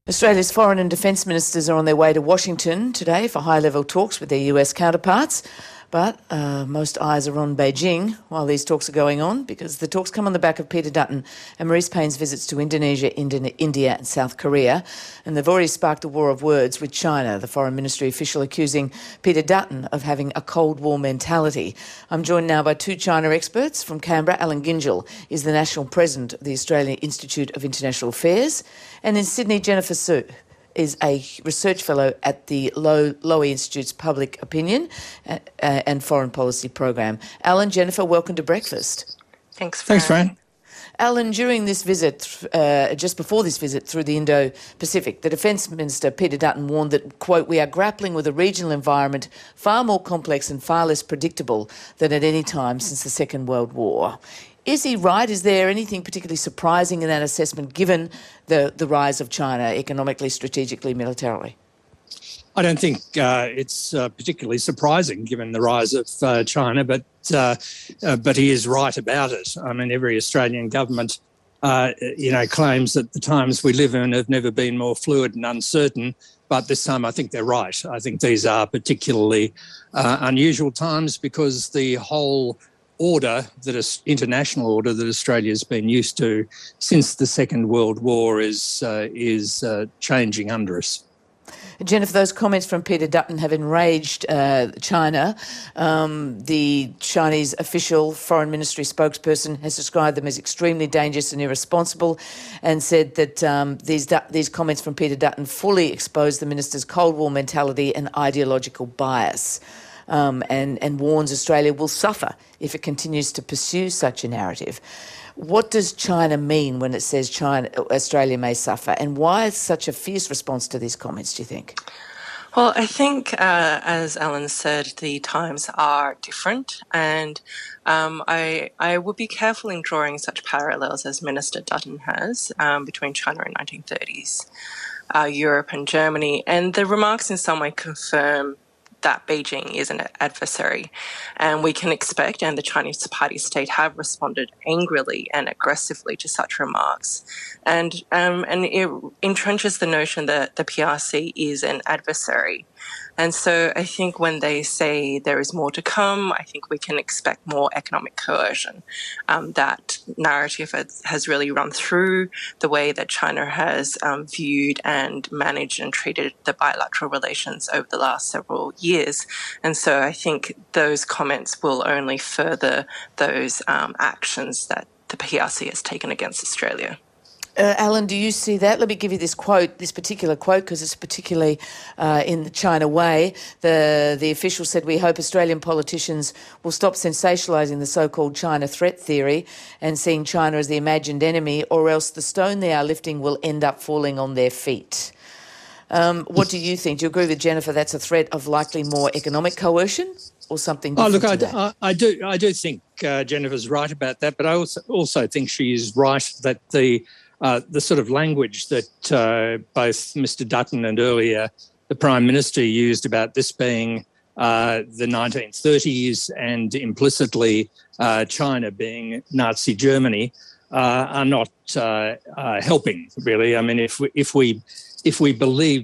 Australia's foreign and defence ministers are on their way to Washington today for high-level talks with their US counterparts. But most eyes are on Beijing while these talks are going on, because the talks come on the back of Peter Dutton and Marise Payne's visits to Indonesia, India and South Korea. And they've already sparked a war of words with China, the Foreign Ministry official accusing Peter Dutton of having a Cold War mentality. I'm joined now by two China experts. From Canberra, Alan Gyngell is the National President of the Australian Institute of International Affairs. And in Sydney, Jennifer Su is a research fellow at the Lowy Institute's Public Opinion and Foreign Policy Program. Alan, Jennifer, welcome to Breakfast. Thanks, Fran. Alan, during this visit, just before this visit through the Indo-Pacific, the Defence Minister, Peter Dutton, warned that, quote, "We are grappling with a regional environment far more complex and far less predictable than at any time since the Second World War." Is he right? Is there anything particularly surprising in that assessment, given the rise of China economically, strategically, militarily? I don't think it's particularly surprising, given the rise of China, but he is right about it. I mean, every Australian government, claims that the times we live in have never been more fluid and uncertain. But this time, I think they're right. I think these are particularly unusual times, because the whole international order that Australia's been used to since the Second World War is changing under us. Jennifer, those comments from Peter Dutton have enraged China. The Chinese official foreign ministry spokesperson has described them as extremely dangerous and irresponsible, and said that these comments from Peter Dutton fully expose the minister's Cold War mentality and ideological bias. And warns Australia will suffer if it continues to pursue such a narrative. What does China mean when it says Australia may suffer, and why is such a fierce response to these comments, do you think? Well, I think, as Alan said, the times are different, and I would be careful in drawing such parallels as Minister Dutton has between China in 1930s, Europe and Germany, and the remarks in some way confirm that Beijing is an adversary, and we can expect, and the Chinese Party state have responded angrily and aggressively to such remarks, and it entrenches the notion that the PRC is an adversary. And so I think when they say there is more to come, I think we can expect more economic coercion. That narrative has really run through the way that China has viewed and managed and treated the bilateral relations over the last several years. And so I think those comments will only further those actions that the PRC has taken against Australia. Alan, do you see that? Let me give you this particular quote, because it's particularly in the China way. The official said, "We hope Australian politicians will stop sensationalising the so-called China threat theory and seeing China as the imagined enemy, or else the stone they are lifting will end up falling on their feet." What do you think? Do you agree with Jennifer that's a threat of likely more economic coercion, or something different? Oh, look, I do think Jennifer's right about that, but I also think she is right that the sort of language that both Mr. Dutton and earlier the Prime Minister used about this being the 1930s and implicitly China being Nazi Germany are not helping, really. I mean, if we believe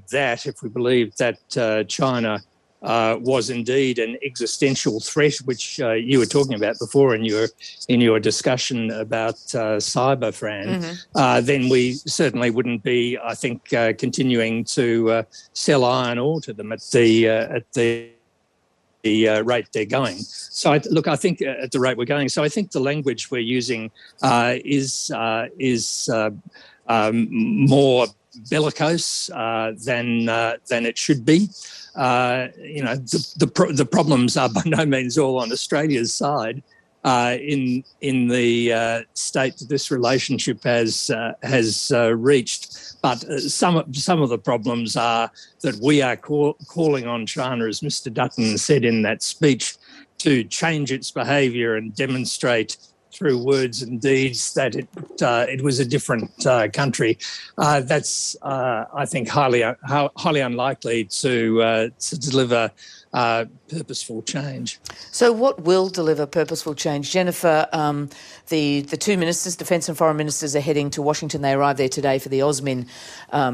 that China was indeed an existential threat, which you were talking about before in your discussion about cyber, Fran, then we certainly wouldn't be, I think, continuing to sell iron ore to them at the rate they're going. So, I think at the rate we're going. So I think the language we're using is more bellicose than it should be. The problems are by no means all on Australia's side in the state that this relationship has reached. But some of the problems are that we are calling on China, as Mr. Dutton said in that speech, to change its behaviour and demonstrate through words and deeds that it was a different country. That's I think highly unlikely to deliver purposeful change. So what will deliver purposeful change? Jennifer, the two ministers, Defence and Foreign Ministers, are heading to Washington. They arrived there today for the AUSMIN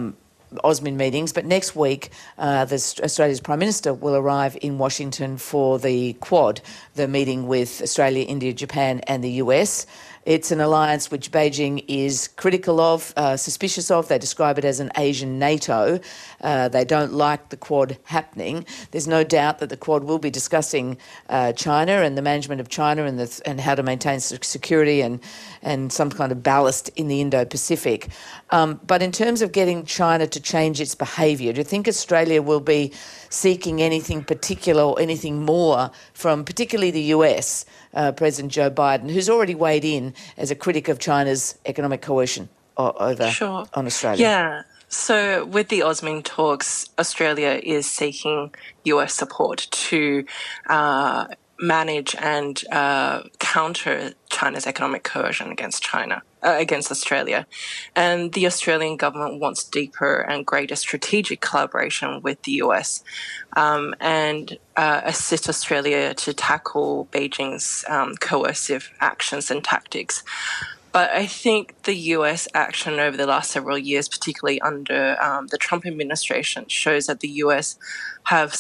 AUSMIN meetings, but next week Australia's Prime Minister will arrive in Washington for the Quad, the meeting with Australia, India, Japan and the US. It's an alliance which Beijing is critical of, suspicious of. They describe it as an Asian NATO. They don't like the Quad happening. There's no doubt that the Quad will be discussing China and the management of China and how to maintain security and some kind of ballast in the Indo-Pacific. But in terms of getting China to change its behaviour, do you think Australia will be seeking anything particular or anything more from particularly the US, President Joe Biden, who's already weighed in as a critic of China's economic coercion on Australia? Yeah. So with the AUSMIN talks, Australia is seeking US support to manage and counter China's economic coercion against Australia. And the Australian government wants deeper and greater strategic collaboration with the US and assist Australia to tackle Beijing's coercive actions and tactics. But I think the US action over the last several years, particularly under the Trump administration, shows that the US have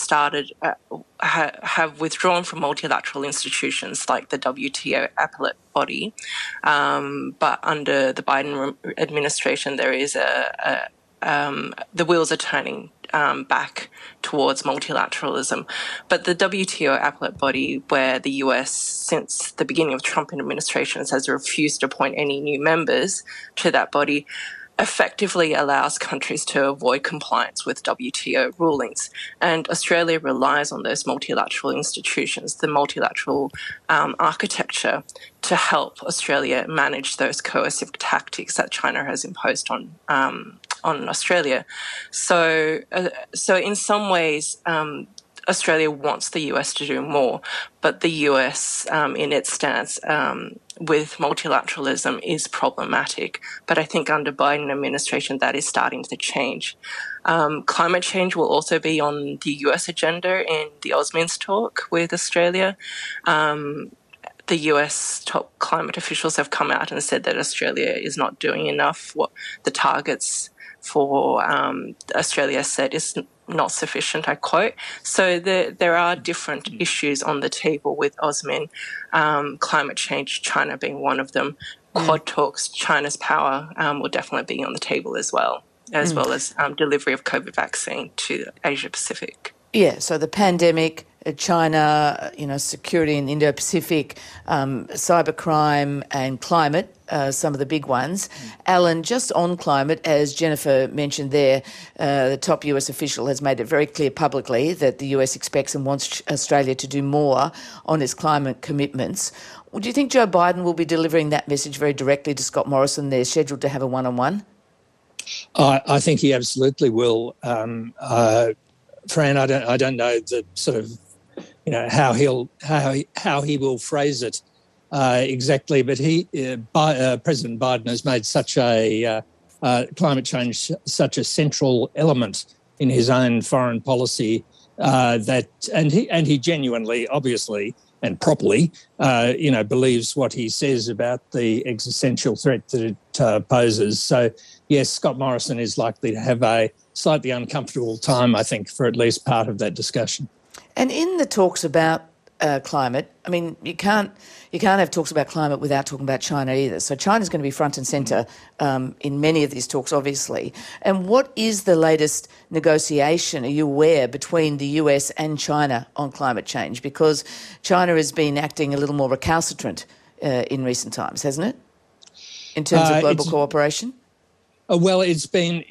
have withdrawn from multilateral institutions like the WTO appellate body. But under the Biden administration, there is the wheels are turning back towards multilateralism. But the WTO appellate body, where the US, since the beginning of Trump administrations, has refused to appoint any new members to that body, effectively allows countries to avoid compliance with WTO rulings. And Australia relies on those multilateral institutions, the multilateral architecture, to help Australia manage those coercive tactics that China has imposed on Australia. So in some ways, Australia wants the US to do more, but the US, in its stance with multilateralism, is problematic. But I think under Biden administration, that is starting to change. Climate change will also be on the US agenda in the AUSMIN's talk with Australia. The US top climate officials have come out and said that Australia is not doing enough. What the targets for Australia said is not sufficient, I quote. So there are different issues on the table with AUSMIN, climate change, China being one of them. Quad talks, China's power will definitely be on the table as well as delivery of COVID vaccine to Asia Pacific. Yeah, so the pandemic, China, security in Indo-Pacific, cybercrime and climate, some of the big ones. Alan, just on climate, as Jennifer mentioned there, the top US official has made it very clear publicly that the US expects and wants Australia to do more on its climate commitments. Well, do you think Joe Biden will be delivering that message very directly to Scott Morrison? They're scheduled to have a one-on-one. I think he absolutely will. Fran, I don't know the sort of, how he will phrase it exactly, but President Biden has made such a climate change such a central element in his own foreign policy and he genuinely, obviously, and properly, believes what he says about the existential threat that it poses. So, yes, Scott Morrison is likely to have a slightly uncomfortable time, I think, for at least part of that discussion. And in the talks about climate, I mean, you can't have talks about climate without talking about China either. So China's going to be front and centre in many of these talks, obviously. And what is the latest negotiation, are you aware, between the US and China on climate change? Because China has been acting a little more recalcitrant in recent times, hasn't it? In terms of global cooperation? Well, it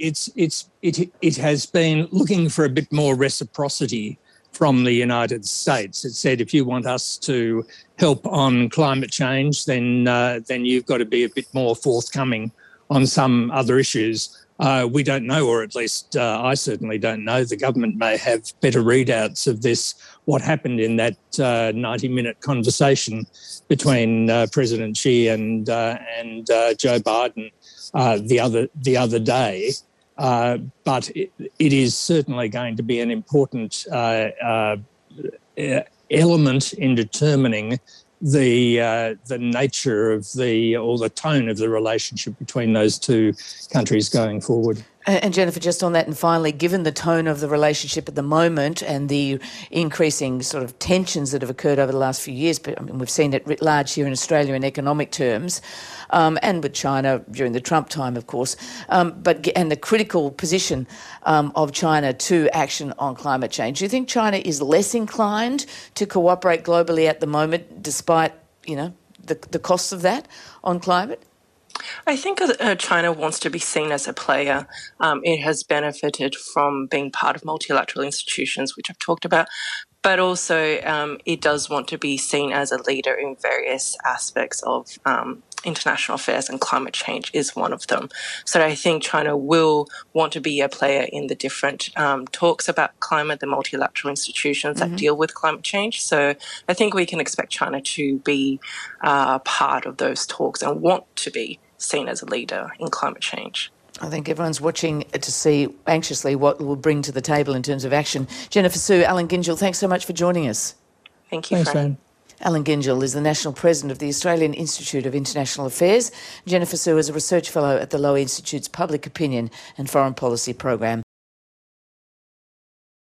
has been looking for a bit more reciprocity from the United States. It said, if you want us to help on climate change, then you've got to be a bit more forthcoming on some other issues. We don't know, or at least I certainly don't know. The government may have better readouts of this, what happened in that 90-minute conversation between President Xi and Joe Biden the other day. But it is certainly going to be an important element in determining the nature of or the tone of the relationship between those two countries going forward. And Jennifer, just on that, and finally, given the tone of the relationship at the moment and the increasing sort of tensions that have occurred over the last few years, but I mean, we've seen it writ large here in Australia in economic terms, and with China during the Trump time, of course, and the critical position of China to action on climate change. Do you think China is less inclined to cooperate globally at the moment, despite, the costs of that on climate? I think China wants to be seen as a player. It has benefited from being part of multilateral institutions, which I've talked about, but also it does want to be seen as a leader in various aspects of international affairs, and climate change is one of them. So I think China will want to be a player in the different talks about climate, the multilateral institutions that deal with climate change. So I think we can expect China to be part of those talks and want to be seen as a leader in climate change. I think everyone's watching to see anxiously what we'll bring to the table in terms of action. Jennifer Su, Alan Gyngell, thanks so much for joining us. Thank you, Thanks, Fran. Fran. Alan Gyngell is the National President of the Australian Institute of International Affairs. Jennifer Su is a Research Fellow at the Lowy Institute's Public Opinion and Foreign Policy Program.